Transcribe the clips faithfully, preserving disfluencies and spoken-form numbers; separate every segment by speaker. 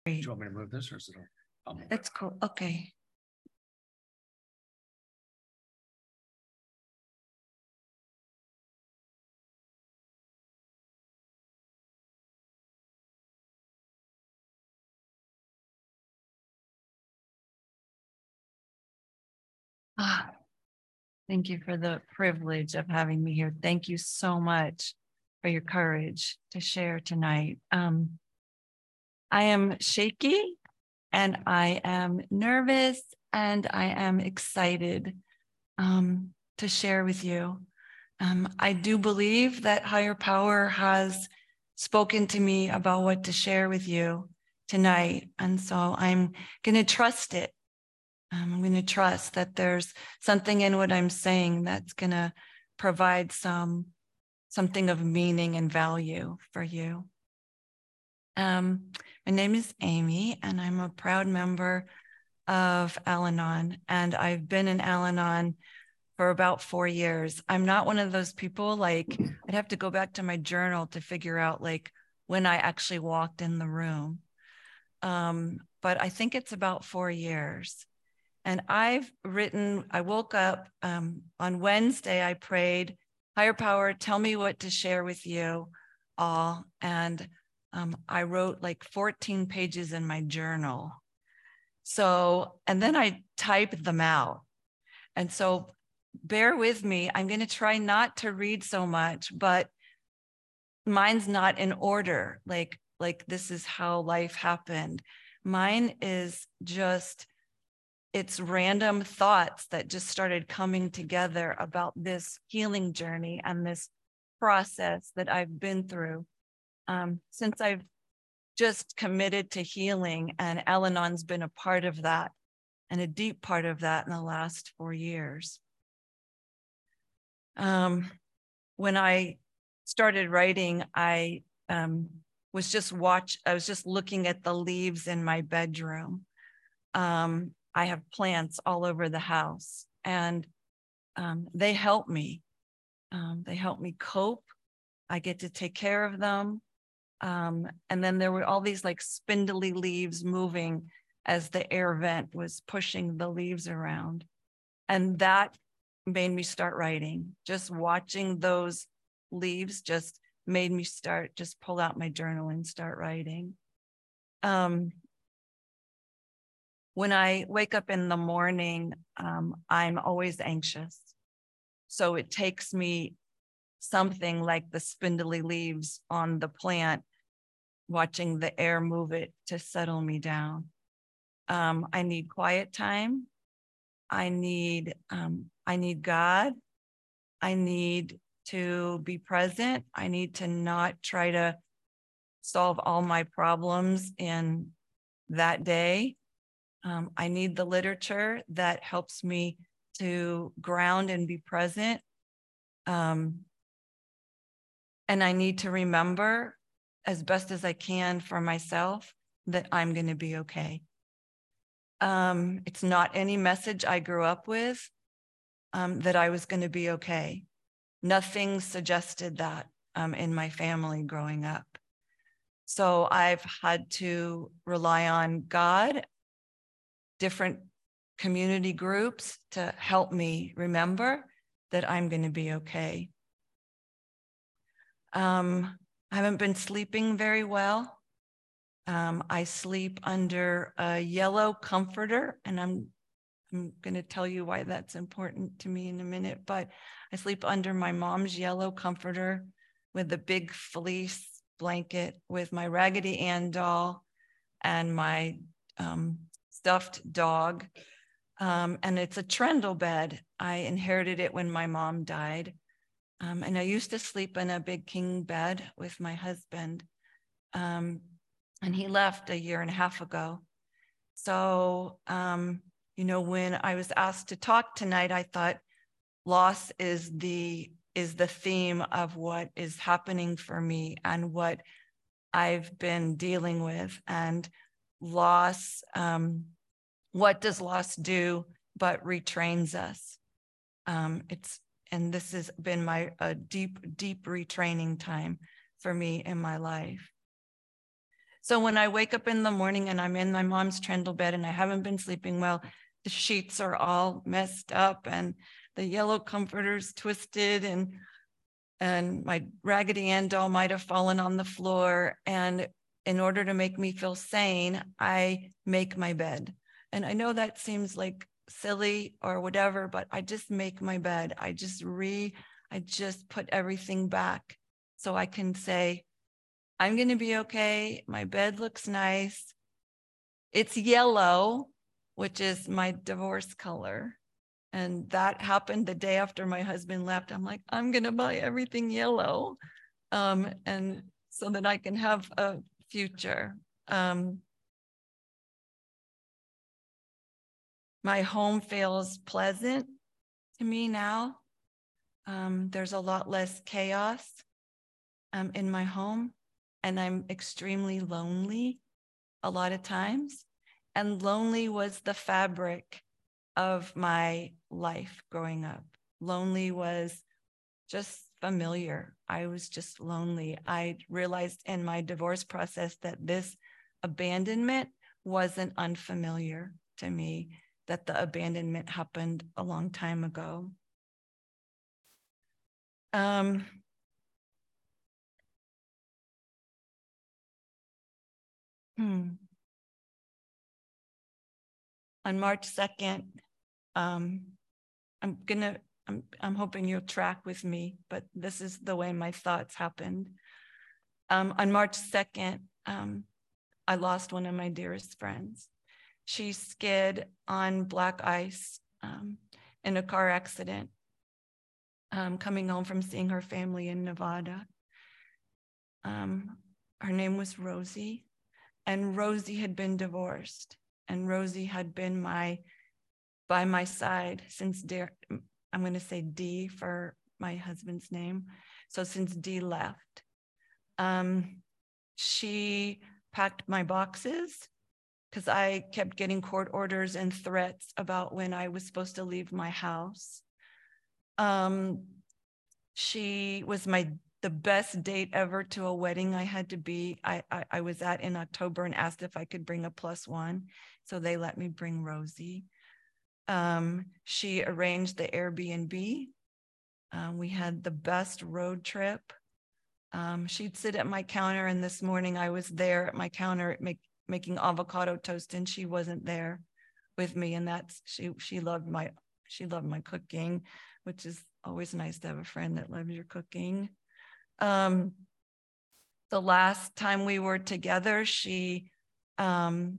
Speaker 1: Do you want me to move this or is it? I'll move it.
Speaker 2: That's cool. Okay. Ah, thank you for the privilege of having me here. Thank you so much for your courage to share tonight. Um, I am shaky and I am nervous and I am excited um, to share with you. Um, I do believe that higher power has spoken to me about what to share with you tonight. And so I'm going to trust it. Um, I'm going to trust that there's something in what I'm saying that's going to provide some something of meaning and value for you. Um, my name is Amy, and I'm a proud member of Al-Anon, and I've been in Al-Anon for about four years. I'm not one of those people, like, I'd have to go back to my journal to figure out like when I actually walked in the room. Um, but I think it's about four years. And I've written, I woke up um, on Wednesday, I prayed, higher power, tell me what to share with you all. And um, I wrote like fourteen pages in my journal. So, and then I typed them out. And so bear with me. I'm going to try not to read so much, but mine's not in order. Like, like this is how life happened. Mine is just, it's random thoughts that just started coming together about this healing journey and this process that I've been through um, since I've just committed to healing, and Al-Anon's been a part of that and a deep part of that in the last four years. Um, when I started writing, I um, was just watch. I was just looking at the leaves in my bedroom. Um, I have plants all over the house, and um, they help me. Um, they help me cope. I get to take care of them. Um, and then there were all these like spindly leaves moving as the air vent was pushing the leaves around. And that made me start writing. Just watching those leaves just made me start, just pull out my journal and start writing. Um, when I wake up in the morning, um, I'm always anxious. So it takes me something like the spindly leaves on the plant, watching the air move it to settle me down. Um, I need quiet time. I need, um, I need God. I need to be present. I need to not try to solve all my problems in that day. Um, I need the literature that helps me to ground and be present. Um, and I need to remember as best as I can for myself that I'm going to be okay. Um, it's not any message I grew up with um, that I was going to be okay. Nothing suggested that um, in my family growing up. So I've had to rely on God, different community groups to help me remember that I'm going to be okay. Um, I haven't been sleeping very well. Um, I sleep under a yellow comforter, and I'm I'm going to tell you why that's important to me in a minute, but I sleep under my mom's yellow comforter with a big fleece blanket with my Raggedy Ann doll and my um, stuffed dog. Um, and it's a trundle bed. I inherited it when my mom died. Um, and I used to sleep in a big king bed with my husband. Um, and he left a year and a half ago. So, um, you know, when I was asked to talk tonight, I thought loss is the is the theme of what is happening for me and what I've been dealing with. And loss, um, what does loss do but retrains us? Um, it's and this has been my a deep, deep retraining time for me in my life. So when I wake up in the morning and I'm in my mom's trundle bed and I haven't been sleeping well, the sheets are all messed up and the yellow comforter's twisted and and my Raggedy Ann doll might have fallen on the floor. And in order to make me feel sane, I make my bed. And I know that seems like silly or whatever, but I just make my bed. I just re, I just put everything back so I can say, I'm going to be okay. My bed looks nice. It's yellow, which is my divorce color. And that happened the day after my husband left. I'm like, I'm going to buy everything yellow. Um, and so that I can have a future. Um, my home feels pleasant to me now. Um, there's a lot less chaos um, in my home. And I'm extremely lonely a lot of times. And lonely was the fabric of my life growing up. Lonely was just familiar. I was just lonely. I realized in my divorce process that this abandonment wasn't unfamiliar to me, that the abandonment happened a long time ago. Um, hmm. On March second, um, I'm gonna, I'm, I'm hoping you'll track with me, but this is the way my thoughts happened. Um, on March second, um, I lost one of my dearest friends. She skid on black ice um, in a car accident, um, coming home from seeing her family in Nevada. Um, her name was Rosie, and Rosie had been divorced, and Rosie had been my by my side since Dee, I'm going to say D for my husband's name. So since Dee left, um, she packed my boxes because I kept getting court orders and threats about when I was supposed to leave my house. Um, she was my the best date ever to a wedding I had to be, I, I, I was at in October and asked if I could bring a plus one. So they let me bring Rosie. Um, she arranged the Airbnb. Um, we had the best road trip. Um, she'd sit at my counter, and this morning I was there at my counter make, making avocado toast, and she wasn't there with me. And that's she. She loved my she loved my cooking, which is always nice to have a friend that loves your cooking. Um, the last time we were together, she um,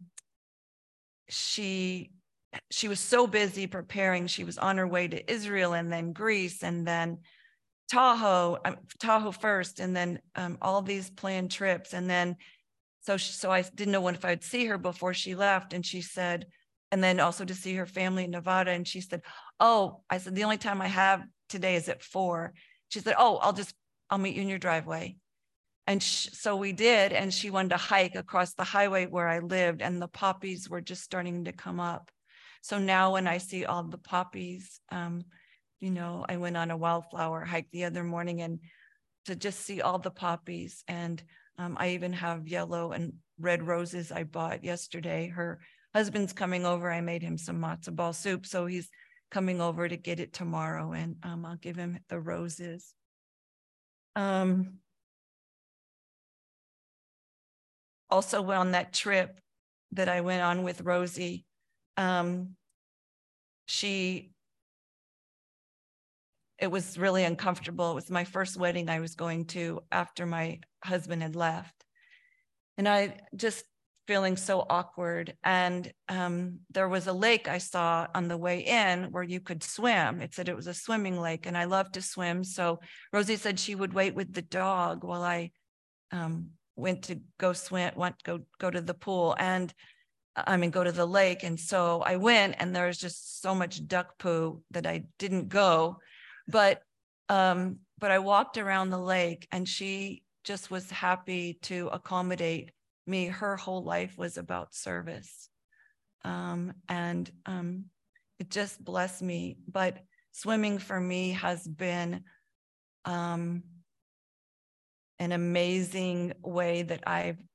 Speaker 2: she she was so busy preparing. She was on her way to Israel and then Greece and then Tahoe, um, Tahoe first, and then um, all these planned trips. And then, so she, so I didn't know when if I'd see her before she left. And she said, and then also to see her family in Nevada. And she said, oh, I said, the only time I have today is at four. She said, oh, I'll just, I'll meet you in your driveway. And sh- so we did. And she wanted to hike across the highway where I lived, and the poppies were just starting to come up. So now when I see all the poppies, um, you know, I went on a wildflower hike the other morning, and to just see all the poppies. And um, I even have yellow and red roses I bought yesterday. Her husband's coming over. I made him some matzo ball soup, so he's coming over to get it tomorrow, and um, I'll give him the roses. Um, also on that trip that I went on with Rosie, um, she it was really uncomfortable. It was my first wedding I was going to after my husband had left. And I just feeling so awkward. And um, there was a lake I saw on the way in where you could swim. It said it was a swimming lake, and I love to swim. So Rosie said she would wait with the dog while I um, went to go swim, went go go to the pool and I mean, go to the lake. And so I went, and there was just so much duck poo that I didn't go. But um, but I walked around the lake, and she just was happy to accommodate me. Her whole life was about service. Um, and um, it just blessed me. But swimming for me has been um, an amazing way that I've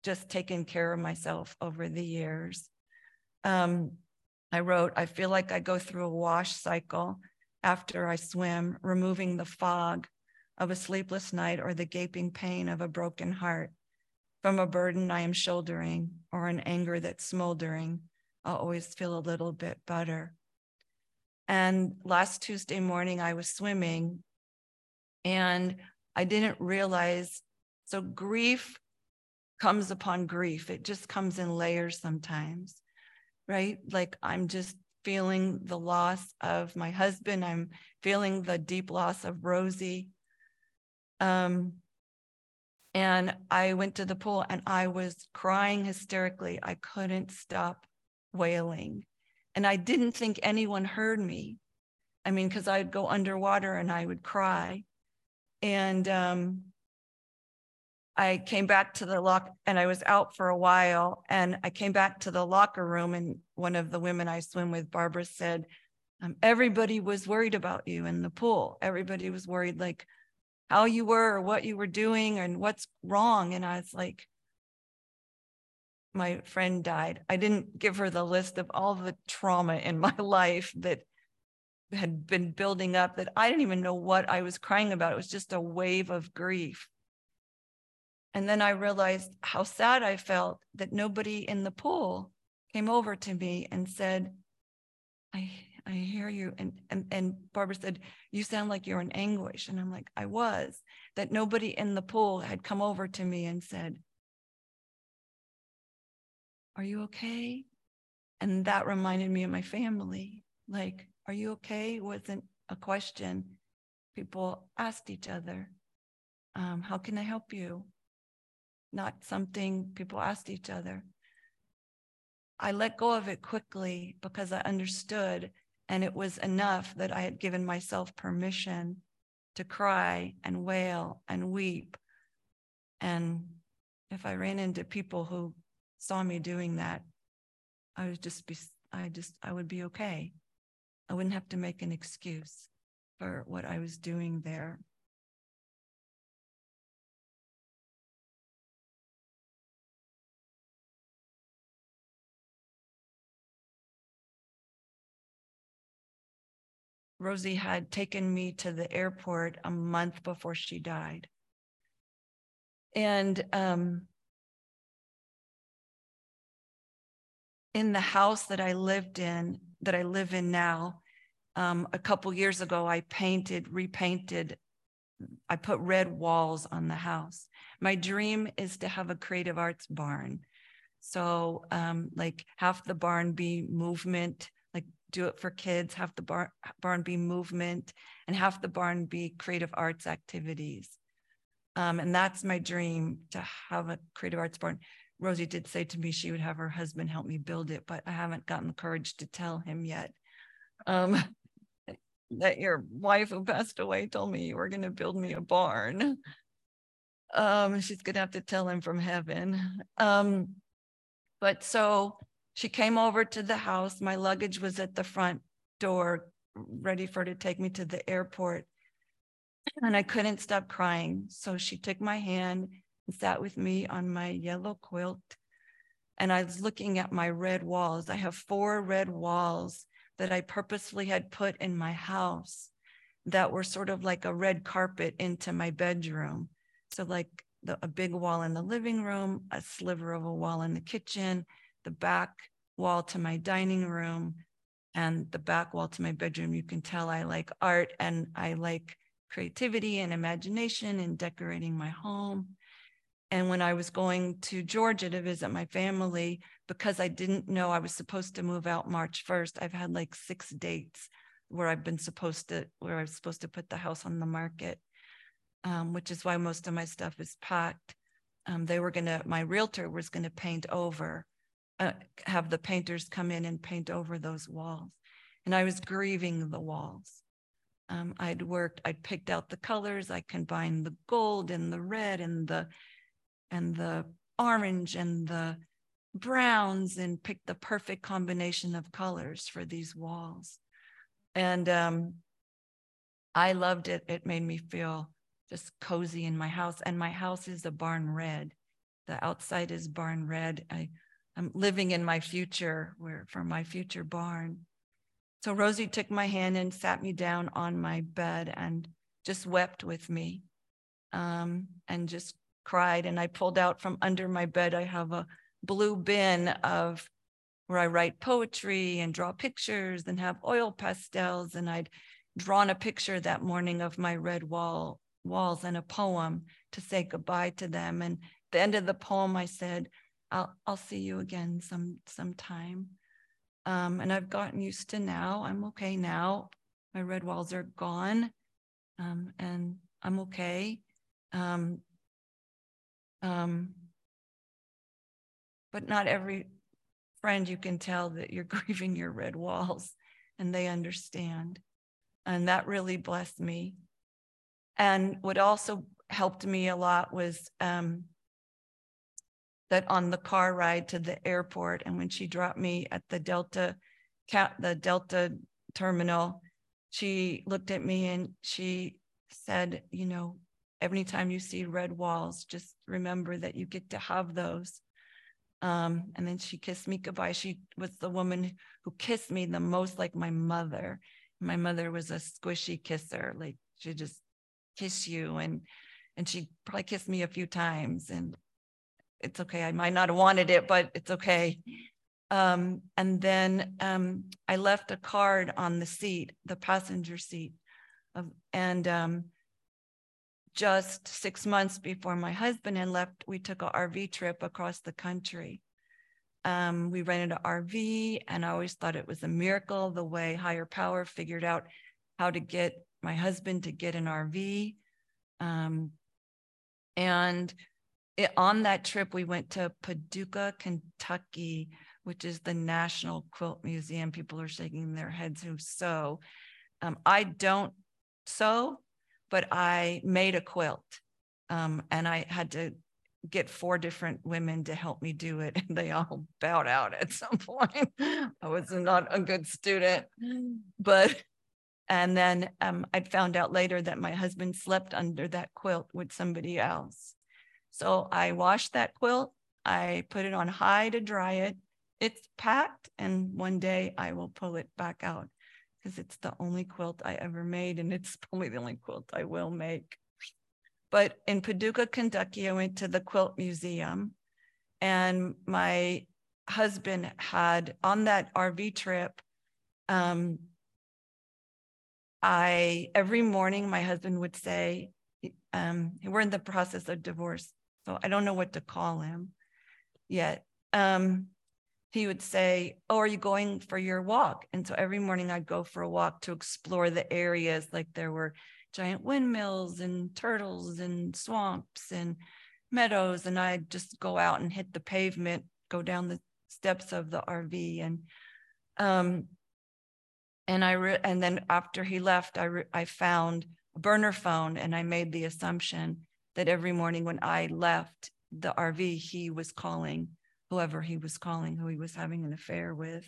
Speaker 2: just taken care of myself over the years. Um, I wrote, I feel like I go through a wash cycle after I swim, removing the fog of a sleepless night or the gaping pain of a broken heart. From a burden I am shouldering or an anger that's smoldering, I'll always feel a little bit better. And last Tuesday morning, I was swimming and I didn't realize, so grief comes upon grief. It just comes in layers sometimes, right? Like I'm just feeling the loss of my husband. I'm feeling the deep loss of Rosie. Um, and I went to the pool and I was crying hysterically. I couldn't stop wailing. And I didn't think anyone heard me. I mean, because I'd go underwater and I would cry. And um, I came back to the lock and I was out for a while. And I came back to the locker room and one of the women I swim with, Barbara, said, um, everybody was worried about you in the pool. Everybody was worried like how you were or what you were doing and what's wrong. And I was like, my friend died. I didn't give her the list of all the trauma in my life that had been building up that I didn't even know what I was crying about. It was just a wave of grief. And then I realized how sad I felt that nobody in the pool came over to me and said, I I hear you. And, and, and Barbara said, you sound like you're in anguish. And I'm like, I was. That nobody in the pool had come over to me and said, are you okay? And that reminded me of my family. Like, are you okay? Wasn't a question. People asked each other, um, how can I help you? Not something people asked each other. I let go of it quickly because I understood, and it was enough that I had given myself permission to cry and wail and weep. And if I ran into people who saw me doing that, I would just be, I just, I would be okay. I wouldn't have to make an excuse for what I was doing there. Rosie had taken me to the airport a month before she died. And um, in the house that I lived in, that I live in now, um, a couple years ago, I painted, repainted, I put red walls on the house. My dream is to have a creative arts barn. So um, like half the barn be movement, like do it for kids, half the bar, barn be movement, and half the barn be creative arts activities. Um, and that's my dream, to have a creative arts barn. Rosie did say to me she would have her husband help me build it, but I haven't gotten the courage to tell him yet. Um, that your wife who passed away told me you were going to build me a barn. Um, she's going to have to tell him from heaven. Um, but so she came over to the house. My luggage was at the front door, ready for her to take me to the airport. And I couldn't stop crying. So she took my hand and sat with me on my yellow quilt. And I was looking at my red walls. I have four red walls that I purposefully had put in my house that were sort of like a red carpet into my bedroom. So like the, a big wall in the living room, a sliver of a wall in the kitchen, the back wall to my dining room, and the back wall to my bedroom. You can tell I like art and I like creativity and imagination and decorating my home. And when I was going to Georgia to visit my family, because I didn't know I was supposed to move out March first, I've had like six dates where I've been supposed to, where I was supposed to put the house on the market, um, which is why most of my stuff is packed. Um, they were gonna, my realtor was gonna paint over, uh, have the painters come in and paint over those walls. And I was grieving the walls. Um, I'd worked, I'd picked out the colors, I combined the gold and the red and the and the orange and the browns and picked the perfect combination of colors for these walls. And um, I loved it. It made me feel just cozy in my house. And my house is a barn red. the outside is barn red. I, I'm living in my future where for my future barn. So Rosie took my hand and sat me down on my bed and just wept with me um, and just cried. And I pulled out from under my bed, I have a blue bin of where I write poetry and draw pictures and have oil pastels. And I'd drawn a picture that morning of my red wall walls and a poem to say goodbye to them. And at the end of the poem, I said, I'll, I'll see you again some sometime. Um, and I've gotten used to now. I'm okay now. My red walls are gone, um, and I'm okay. Um, um, but not every friend you can tell that you're grieving your red walls, and they understand. And that really blessed me. And what also helped me a lot was um, that on the car ride to the airport, and when she dropped me at the Delta, the Delta terminal, she looked at me and she said, you know, every time you see red walls, just remember that you get to have those. Um, and then she kissed me goodbye. She was the woman who kissed me the most like my mother. My mother was a squishy kisser, like she just kiss you, and and she probably kissed me a few times, and it's okay. I might not have wanted it, but it's okay. Um, and then um, I left a card on the seat, the passenger seat, of, and um, just six months before my husband had left, we took an R V trip across the country. Um, we rented an R V, and I always thought it was a miracle the way higher power figured out how to get my husband to get an R V. Um, and it, on that trip, we went to Paducah, Kentucky, which is the National Quilt Museum. People are shaking their heads who sew. Um, I don't sew, but I made a quilt, um, and I had to get four different women to help me do it, and they all bowed out at some point. I was not a good student, but, and then um, I found out later that my husband slept under that quilt with somebody else. So I washed that quilt, I put it on high to dry it. It's packed, and one day I will pull it back out because it's the only quilt I ever made, and it's probably the only quilt I will make. But in Paducah, Kentucky, I went to the Quilt Museum, and my husband had, on that R V trip, um, I, every morning my husband would say, um, we're in the process of divorce, so I don't know what to call him yet. Um, he would say, oh, are you going for your walk? And so every morning I'd go for a walk to explore the areas, like there were giant windmills and turtles and swamps and meadows. And I'd just go out and hit the pavement, go down the steps of the R V. And um, and I re and then after he left, I, re I found a burner phone, and I made the assumption that every morning when I left the R V, he was calling whoever he was calling, who he was having an affair with.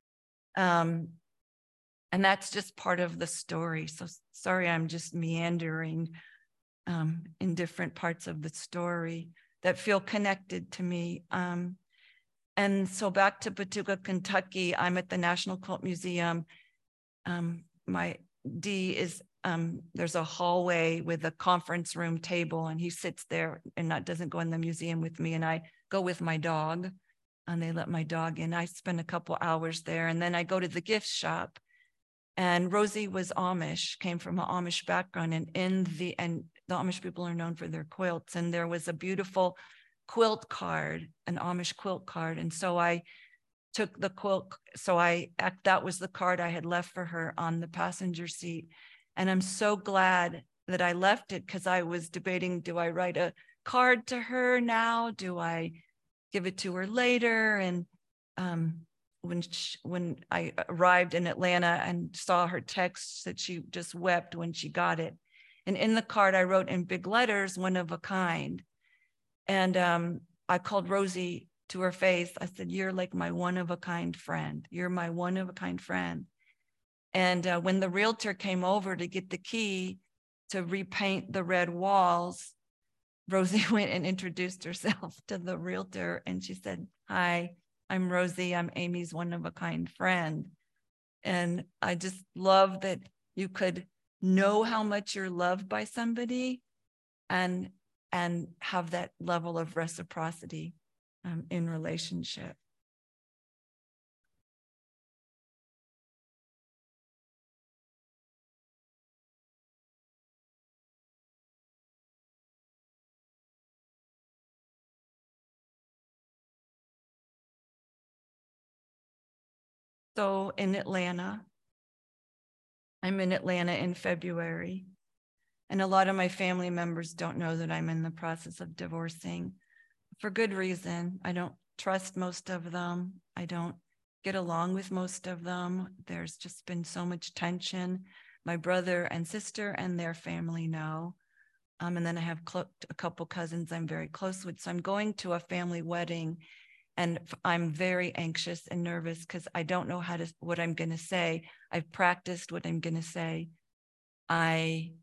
Speaker 2: Um, and that's just part of the story. So sorry, I'm just meandering um, in different parts of the story that feel connected to me. Um, and so back to Paducah, Kentucky, I'm at the National Quilt Museum. Um, my D is, um, there's a hallway with a conference room table, and he sits there and not doesn't go in the museum with me. And I go with my dog, and they let my dog in. I spend a couple hours there, and then I go to the gift shop. And Rosie was Amish, came from an Amish background, and in the and the Amish people are known for their quilts. And there was a beautiful quilt card, an Amish quilt card. And so I took the quilt. So I that was the card I had left for her on the passenger seat. And I'm so glad that I left it, because I was debating, do I write a card to her now? Do I give it to her later? And um, when she, when I arrived in Atlanta and saw her text that she just wept when she got it. And in the card, I wrote in big letters, one of a kind. And um, I called Rosie to her face. I said, you're like my one of a kind friend. You're my one of a kind friend. And uh, when the realtor came over to get the key to repaint the red walls, Rosie went and introduced herself to the realtor, and she said, "Hi, I'm Rosie. I'm Amy's one of a kind friend." And I just love that you could know how much you're loved by somebody and and have that level of reciprocity um, in relationship. So in Atlanta, I'm in Atlanta in February, and a lot of my family members don't know that I'm in the process of divorcing for good reason. I don't trust most of them. I don't get along with most of them. There's just been so much tension. My brother and sister and their family know. Um, and then I have cl- a couple cousins I'm very close with. So I'm going to a family wedding, and I'm very anxious and nervous because I don't know how to, what I'm going to say. I've practiced what I'm going to say. I,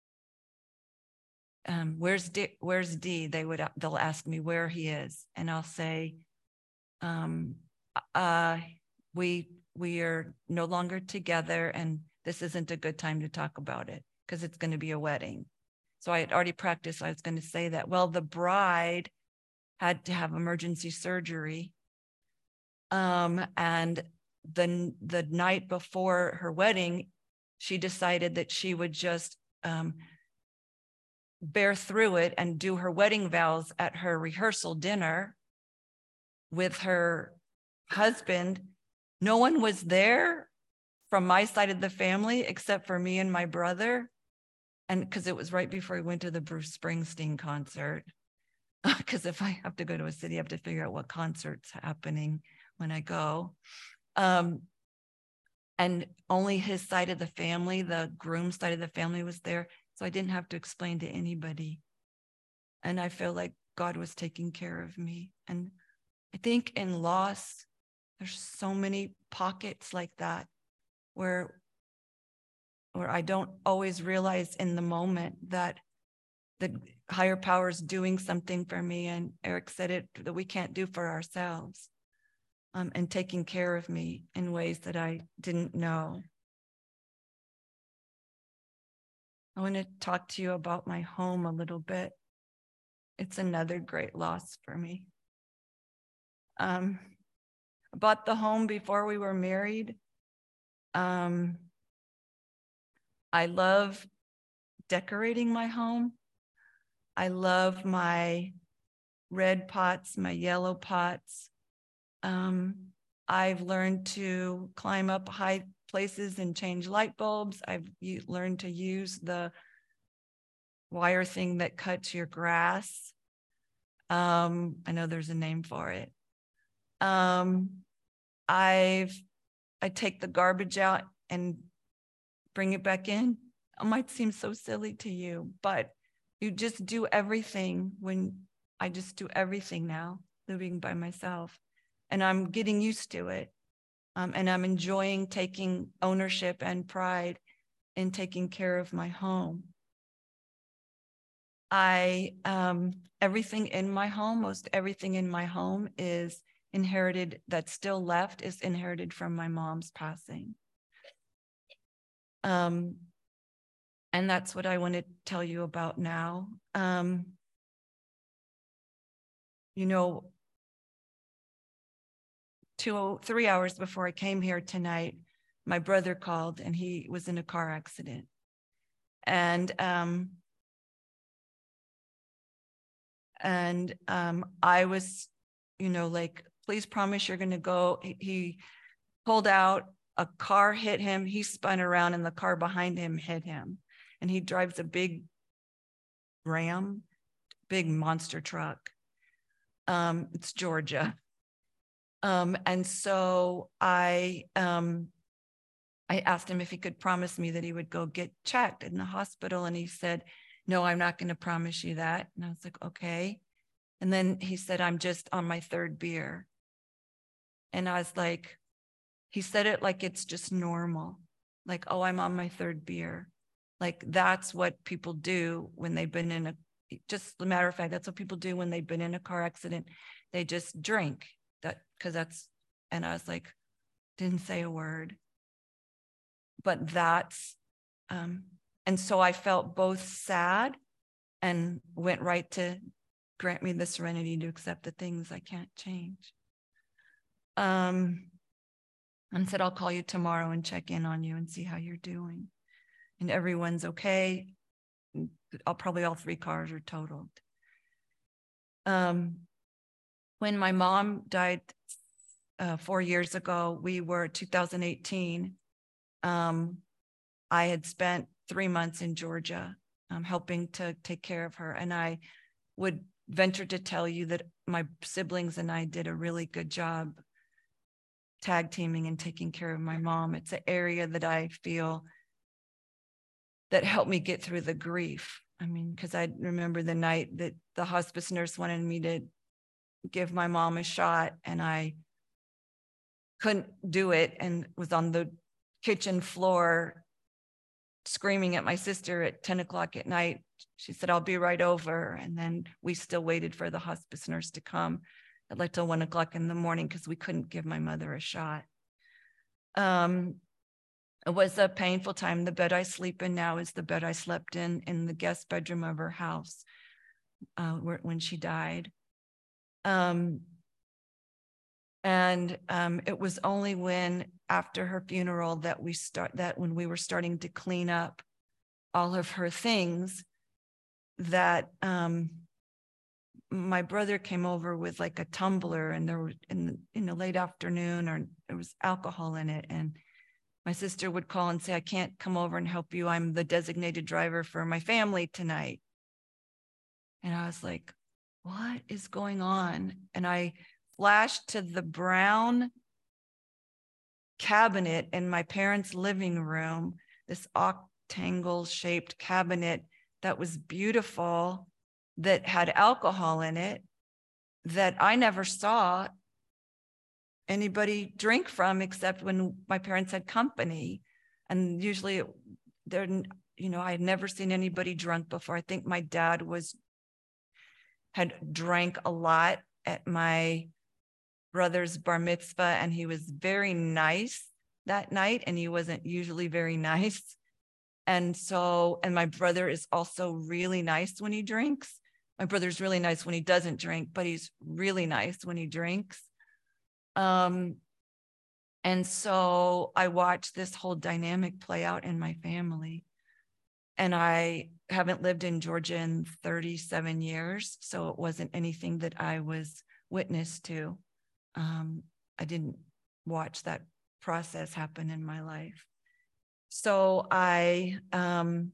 Speaker 2: um, where's D, where's D? They would, they'll ask me where he is. And I'll say, um, uh, we, we are no longer together, and this isn't a good time to talk about it because it's going to be a wedding. So I had already practiced. I was going to say that. Well, the bride had to have emergency surgery. Um, and the, the night before her wedding, she decided that she would just um, bear through it and do her wedding vows at her rehearsal dinner with her husband. No one was there from my side of the family except for me and my brother. And because it was right before we went to the Bruce Springsteen concert. Because if I have to go to a city, I have to figure out what concert's happening when I go. Um, and only his side of the family, the groom's side of the family, was there. So I didn't have to explain to anybody. And I feel like God was taking care of me. And I think in loss, there's so many pockets like that where, where I don't always realize in the moment that the higher power is doing something for me. And Eric said it, that we can't do for ourselves, um, and taking care of me in ways that I didn't know. I want to talk to you about my home a little bit. It's another great loss for me. Um, I bought the home before we were married. Um, I love decorating my home. I love my red pots, my yellow pots. Um, I've learned to climb up high places and change light bulbs. I've learned to use the wire thing that cuts your grass. Um, I know there's a name for it. Um, I've, I take the garbage out and bring it back in. It might seem so silly to you, but you just do everything when I just do everything now, living by myself. And I'm getting used to it. Um, and I'm enjoying taking ownership and pride in taking care of my home. I, um, everything in my home, most everything in my home is inherited, that's still left is inherited from my mom's passing. Um, and that's what I want to tell you about now. Um, you know, two, three hours before I came here tonight, my brother called and he was in a car accident. And, um, and um, I was, you know, like, please promise you're going to go. He, he pulled out, a car hit him. He spun around and the car behind him hit him. And he drives a big Ram, big monster truck. Um, it's Georgia. Um, and so I, um, I asked him if he could promise me that he would go get checked in the hospital. And he said, no, I'm not going to promise you that. And I was like, okay. And then he said, I'm just on my third beer. And I was like, he said it like it's just normal. Like, oh, I'm on my third beer. Like that's what people do when they've been in a just a matter of fact, that's what people do when they've been in a car accident. They just drink that because that's, and I was like, didn't say a word. But that's, um, and so I felt both sad and went right to grant me the serenity to accept the things I can't change. Um, and said, I'll call you tomorrow and check in on you and see how you're doing. And everyone's okay. I'll probably all three cars are totaled. Um, when my mom died uh, four years ago, we were two thousand eighteen. Um, I had spent three months in Georgia um, helping to take care of her. And I would venture to tell you that my siblings and I did a really good job tag teaming and taking care of my mom. It's an area that I feel that helped me get through the grief. I mean, because I remember the night that the hospice nurse wanted me to give my mom a shot and I couldn't do it and was on the kitchen floor screaming at my sister at ten o'clock at night. She said, I'll be right over. And then we still waited for the hospice nurse to come at like till one o'clock in the morning because we couldn't give my mother a shot. Um, it was a painful time. The bed I sleep in now is the bed I slept in in the guest bedroom of her house uh, where, when she died. Um, and um, it was only when after her funeral that we start that when we were starting to clean up all of her things that um, my brother came over with like a tumbler and there was in the, in the late afternoon or there was alcohol in it. And my sister would call and say, I can't come over and help you. I'm the designated driver for my family tonight. And I was like, what is going on? And I flashed to the brown cabinet in my parents' living room, this octangle shaped cabinet that was beautiful, that had alcohol in it, that I never saw anybody drink from except when my parents had company. And usually they're, you know, I had never seen anybody drunk before. I think my dad was, had drank a lot at my brother's bar mitzvah, and he was very nice that night, and he wasn't usually very nice. And so, and my brother is also really nice when he drinks. My brother's really nice when he doesn't drink, but he's really nice when he drinks. Um, and so I watched this whole dynamic play out in my family. And I haven't lived in Georgia in thirty-seven years, so it wasn't anything that I was witness to. Um, I didn't watch that process happen in my life. So I, um,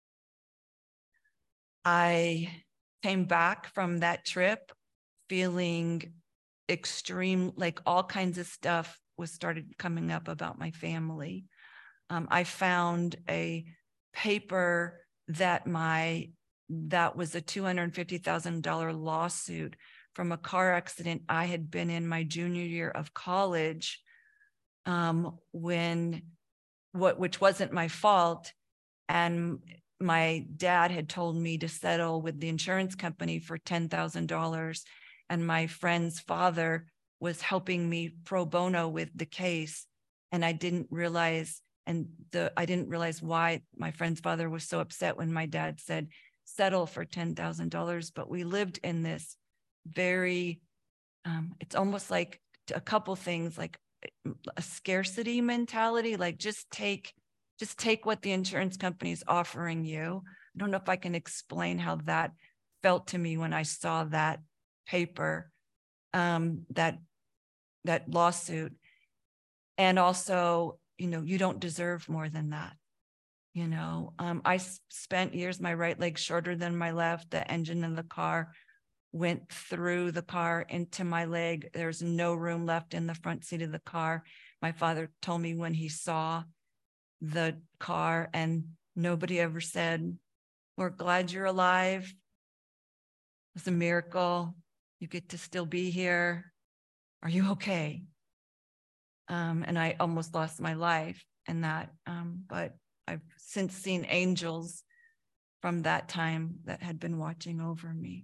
Speaker 2: I came back from that trip feeling extreme, like all kinds of stuff was started coming up about my family. Um, I found a paper that my, that was a two hundred fifty thousand dollars lawsuit from a car accident I had been in my junior year of college, um, when what which wasn't my fault, and my dad had told me to settle with the insurance company for ten thousand dollars, and my friend's father was helping me pro bono with the case, and I didn't realize, and the I didn't realize why my friend's father was so upset when my dad said settle for ten thousand dollars. But we lived in this very, um, it's almost like a couple things, like a scarcity mentality, like just take, just take what the insurance company is offering you. I don't know if I can explain how that felt to me when I saw that paper, um, that, that lawsuit. And also, you know, you don't deserve more than that. You know, um, I spent years, my right leg shorter than my left, the engine in the car went through the car into my leg. There's no room left in the front seat of the car. My father told me when he saw the car, and nobody ever said, we're glad you're alive. It's a miracle. You get to still be here. Are you okay? Um, and I almost lost my life in that. Um, but I've since seen angels from that time that had been watching over me.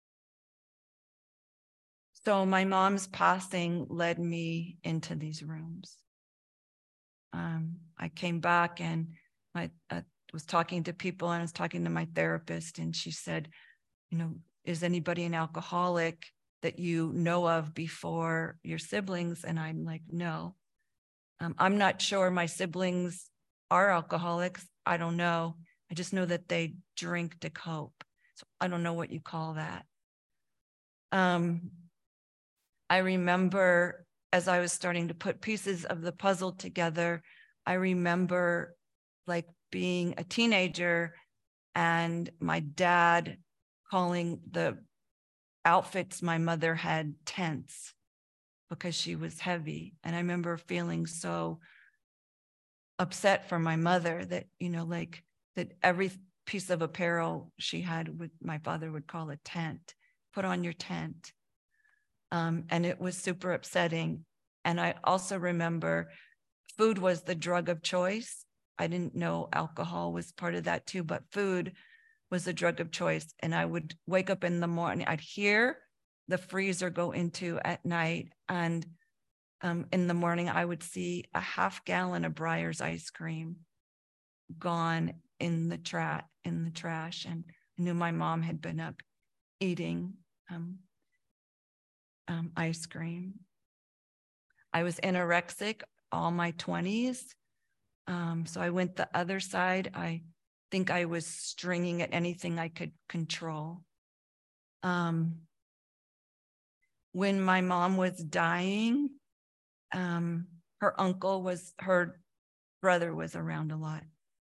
Speaker 2: So my mom's passing led me into these rooms. Um, I came back and I uh, was talking to people, and I was talking to my therapist, and she said, you know, is anybody an alcoholic that you know of before your siblings? And I'm like, no. Um, I'm not sure my siblings are alcoholics. I don't know. I just know that they drink to cope. So I don't know what you call that. Um, I remember as I was starting to put pieces of the puzzle together, I remember like being a teenager and my dad calling the outfits my mother had tents because she was heavy. And I remember feeling so upset for my mother that, you know, like that every piece of apparel she had would, my father would call a tent, put on your tent. Um, and it was super upsetting. And I also remember food was the drug of choice. I didn't know alcohol was part of that too, but food was the drug of choice. And I would wake up in the morning, I'd hear the freezer go into at night. And um, in the morning, I would see a half gallon of Breyer's ice cream gone in the, tra- in the trash. And I knew my mom had been up eating um, um, ice cream. I was anorexic all my twenties. Um, so I went the other side. I think I was stringing at anything I could control. Um, when my mom was dying, um, her uncle was, her brother was around a lot.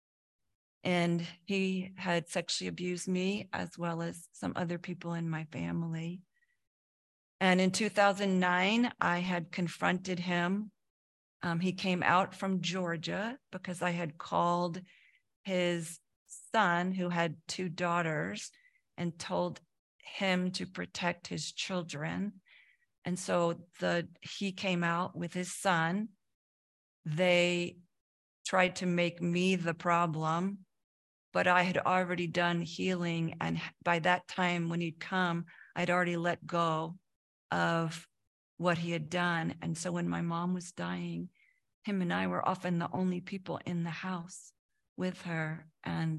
Speaker 2: And he had sexually abused me as well as some other people in my family. And in two thousand nine, I had confronted him. Um, he came out from Georgia because I had called his son, who had two daughters, and told him to protect his children. And so the he came out with his son. They tried to make me the problem, but I had already done healing. And by that time, when he'd come, I'd already let go of what he had done. And so when my mom was dying, him and I were often the only people in the house with her. And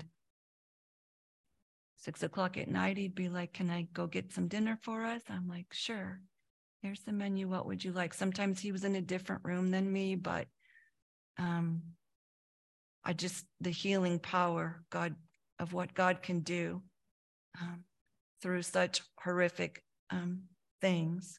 Speaker 2: six o'clock at night, he'd be like, can I go get some dinner for us? I'm like, sure. Here's the menu. What would you like? Sometimes he was in a different room than me, but um, I just, the healing power God of what God can do um, through such horrific um, things.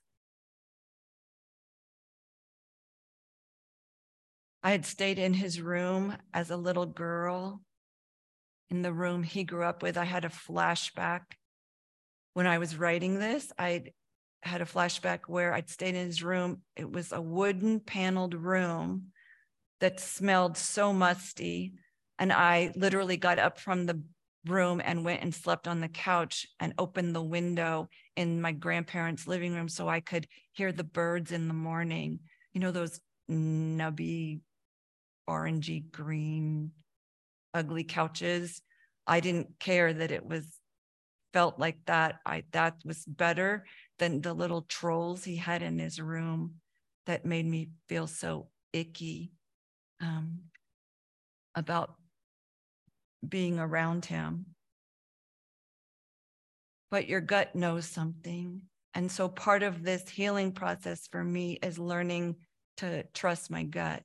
Speaker 2: I had stayed in his room as a little girl, in the room he grew up with. I had a flashback when I was writing this. I had a flashback where I'd stayed in his room. It was a wooden paneled room that smelled so musty. And I literally got up from the room and went and slept on the couch and opened the window in my grandparents' living room so I could hear the birds in the morning. You know, those nubby, orangey green, ugly couches. I didn't care that it was felt like that. I that was better than the little trolls he had in his room that made me feel so icky um, about being around him. But your gut knows something. And so part of this healing process for me is learning to trust my gut.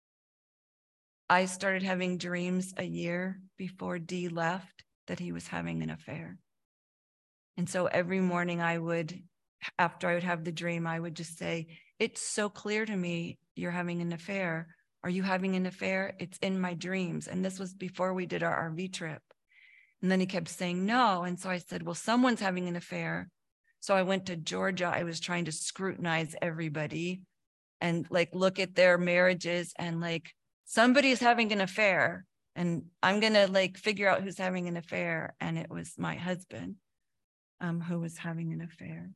Speaker 2: I started having dreams a year before Dee left that he was having an affair. And so every morning I would, after I would have the dream, I would just say, it's so clear to me you're having an affair. Are you having an affair? It's in my dreams. And this was before we did our R V trip. And then he kept saying no. And so I said, well, someone's having an affair. So I went to Georgia. I was trying to scrutinize everybody and like look at their marriages and like somebody's having an affair and I'm going to like figure out who's having an affair. And it was my husband um, who was having an affair.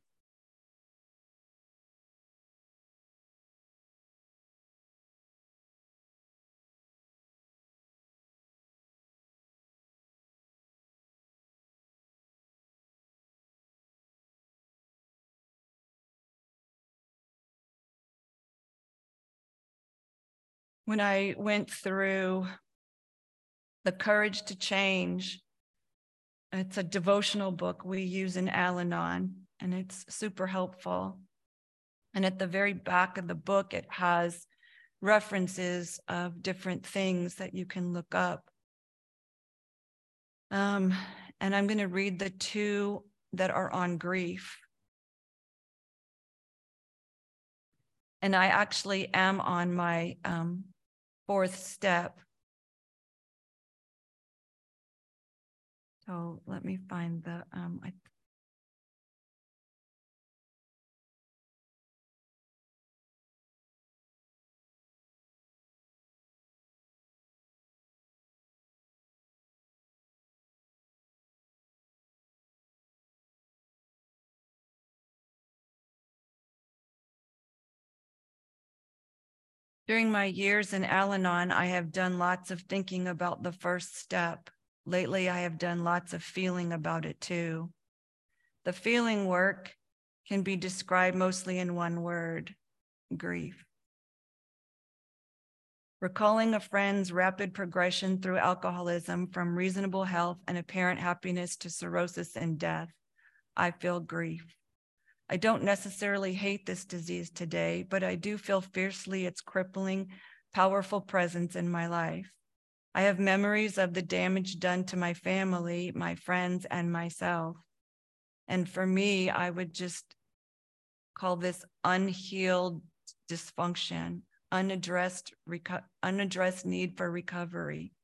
Speaker 2: when I went through The Courage to Change. It's a devotional book we use in Al-Anon, and it's super helpful. And at the very back of the book, it has references of different things that you can look up. Um, and I'm going to read the two that are on grief. And I actually am on my um, fourth step. So let me find the, um, I During my years in Al-Anon, I have done lots of thinking about the first step. Lately, I have done lots of feeling about it too. The feeling work can be described mostly in one word: grief. Recalling a friend's rapid progression through alcoholism from reasonable health and apparent happiness to cirrhosis and death, I feel grief. I don't necessarily hate this disease today, but I do feel fiercely its crippling, powerful presence in my life. I have memories of the damage done to my family, my friends, and myself. And for me, I would just call this unhealed dysfunction, unaddressed, reco- unaddressed need for recovery,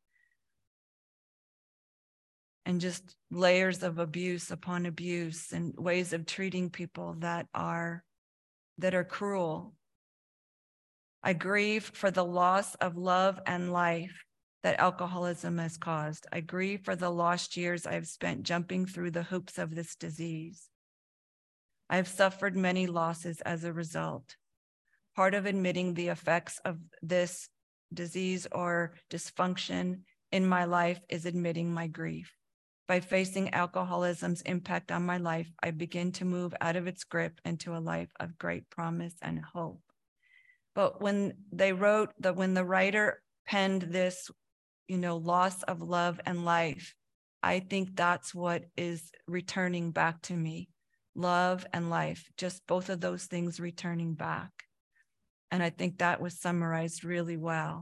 Speaker 2: and just layers of abuse upon abuse and ways of treating people that are that are cruel. I grieve for the loss of love and life that alcoholism has caused. I grieve for the lost years I've spent jumping through the hoops of this disease. I have suffered many losses as a result. Part of admitting the effects of this disease or dysfunction in my life is admitting my grief. By facing alcoholism's impact on my life, I begin to move out of its grip into a life of great promise and hope. But when they wrote that, when the writer penned this, you know, loss of love and life, I think that's what is returning back to me. Love and life, just both of those things returning back. And I think that was summarized really well.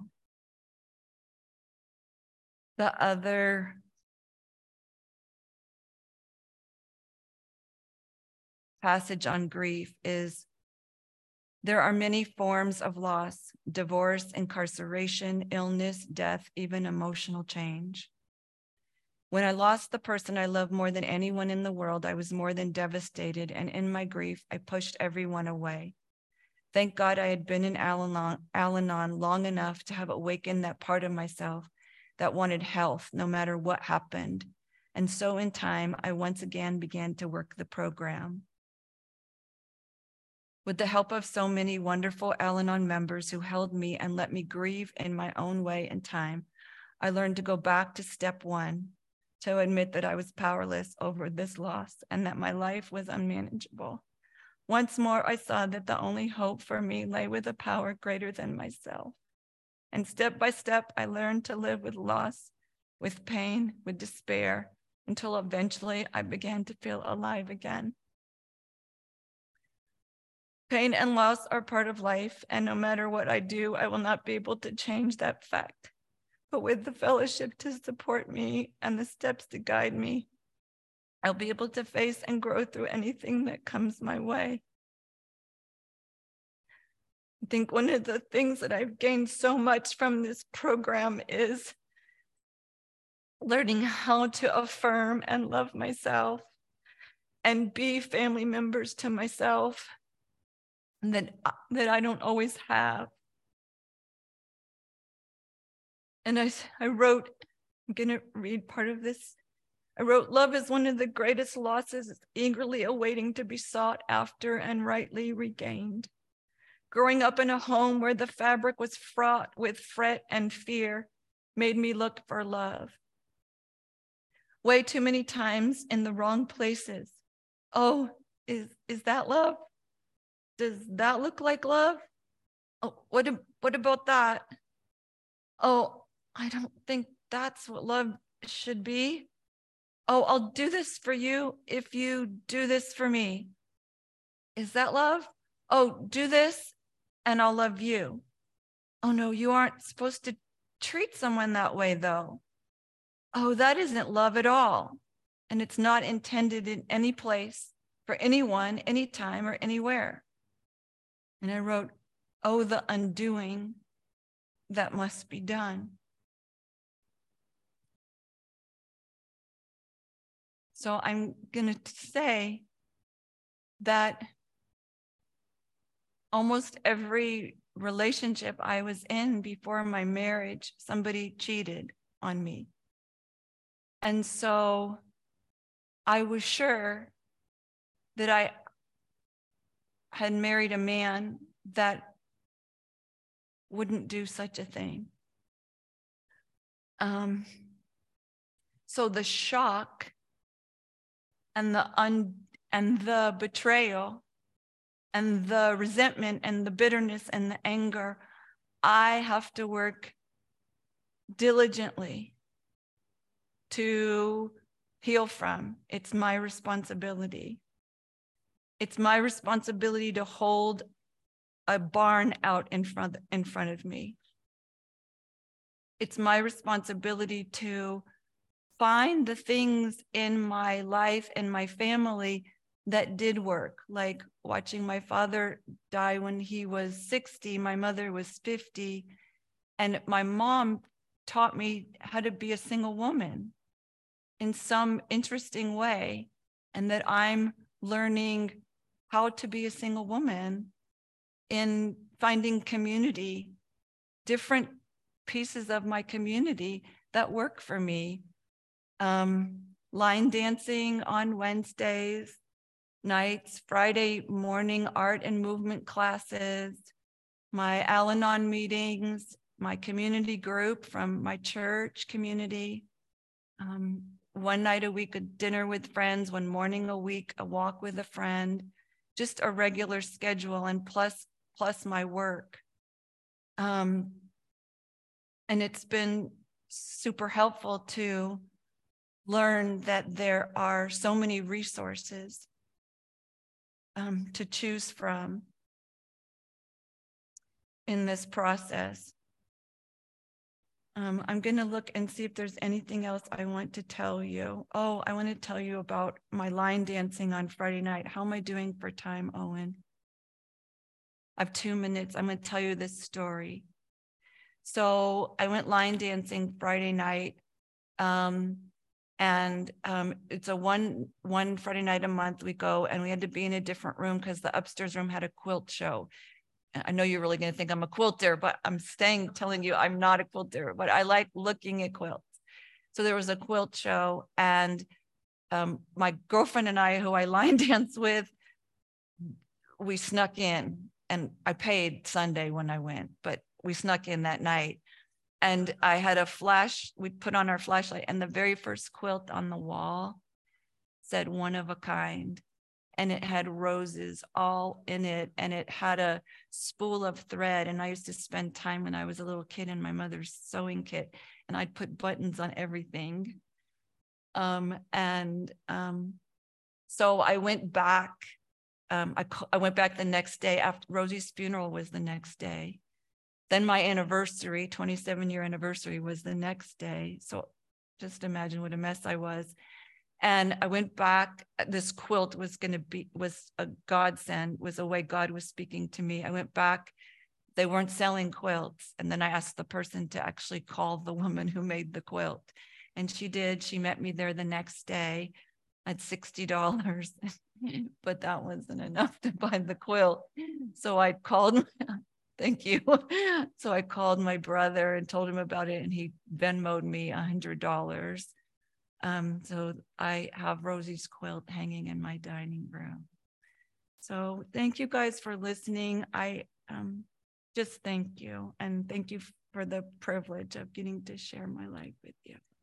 Speaker 2: The other passage on grief is, there are many forms of loss: divorce, incarceration, illness, death, even emotional change. When I lost the person I love more than anyone in the world, I was more than devastated, and in my grief, I pushed everyone away. Thank God I had been in Al-Anon, Al-Anon long enough to have awakened that part of myself that wanted health no matter what happened. And so in time, I once again began to work the program. With the help of so many wonderful Al-Anon members who held me and let me grieve in my own way and time, I learned to go back to step one, to admit that I was powerless over this loss and that my life was unmanageable. Once more, I saw that the only hope for me lay with a power greater than myself. And step by step, I learned to live with loss, with pain, with despair, until eventually I began to feel alive again. Pain and loss are part of life, and no matter what I do, I will not be able to change that fact. But with the fellowship to support me and the steps to guide me, I'll be able to face and grow through anything that comes my way. I think one of the things that I've gained so much from this program is learning how to affirm and love myself and be family members to myself that, that I don't always have. And I, I wrote, I'm gonna read part of this. I wrote, love is one of the greatest losses, eagerly awaiting to be sought after and rightly regained. Growing up in a home where the fabric was fraught with fret and fear made me look for love. Way too many times in the wrong places. Oh, is, is that love? Does that look like love? Oh, what, what about that? Oh, I don't think that's what love should be. Oh, I'll do this for you if you do this for me. Is that love? Oh, do this and I'll love you. Oh, no, you aren't supposed to treat someone that way, though. Oh, that isn't love at all. And it's not intended in any place for anyone, anytime, or anywhere. And I wrote, oh, the undoing that must be done. So I'm going to say that almost every relationship I was in before my marriage, somebody cheated on me. And so I was sure that I had married a man that wouldn't do such a thing. Um, so the shock and the un and the betrayal and the resentment and the bitterness and the anger, I have to work diligently to heal from. It's my responsibility. It's my responsibility to hold a barn out in front, in front of me. It's my responsibility to find the things in my life and my family that did work, like watching my father die when he was sixty, my mother was fifty, and my mom taught me how to be a single woman in some interesting way, and that I'm learning how to be a single woman in finding community, different pieces of my community that work for me. Um, line dancing on Wednesdays nights, Friday morning art and movement classes, my Al-Anon meetings, my community group from my church community, um, one night a week, a dinner with friends, one morning a week, a walk with a friend, just a regular schedule, and plus, plus my work. Um, and it's been super helpful to learn that there are so many resources um, to choose from in this process. Um, I'm going to look and see if there's anything else I want to tell you. Oh, I want to tell you about my line dancing on Friday night. How am I doing for time, Owen? I have two minutes. I'm going to tell you this story. So I went line dancing Friday night. Um, and um, it's a one, one Friday night a month we go, and we had to be in a different room because the upstairs room had a quilt show. I know you're really going to think I'm a quilter, but I'm staying, telling you I'm not a quilter, but I like looking at quilts. So there was a quilt show, and um, my girlfriend and I, who I line dance with, we snuck in, and I paid Sunday when I went, but we snuck in that night. And I had a flash, we put on our flashlight, and the very first quilt on the wall said one of a kind. And it had roses all in it, and it had a spool of thread. And I used to spend time when I was a little kid in my mother's sewing kit, and I'd put buttons on everything. Um, and um, so I went back. Um, I, I went back the next day after Rosie's funeral was the next day. Then my anniversary, twenty-seven year anniversary, was the next day. So just imagine what a mess I was. And I went back. This quilt was going to be, was a godsend, was a way God was speaking to me. I went back. They weren't selling quilts. And then I asked the person to actually call the woman who made the quilt. And she did. She met me there the next day at sixty dollars. But that wasn't enough to buy the quilt. So I called, thank you. So I called my brother and told him about it, and he Venmo'd me one hundred dollars. Um, so I have Rosie's quilt hanging in my dining room. So thank you guys for listening. I um, just thank you. And thank you for the privilege of getting to share my life with you.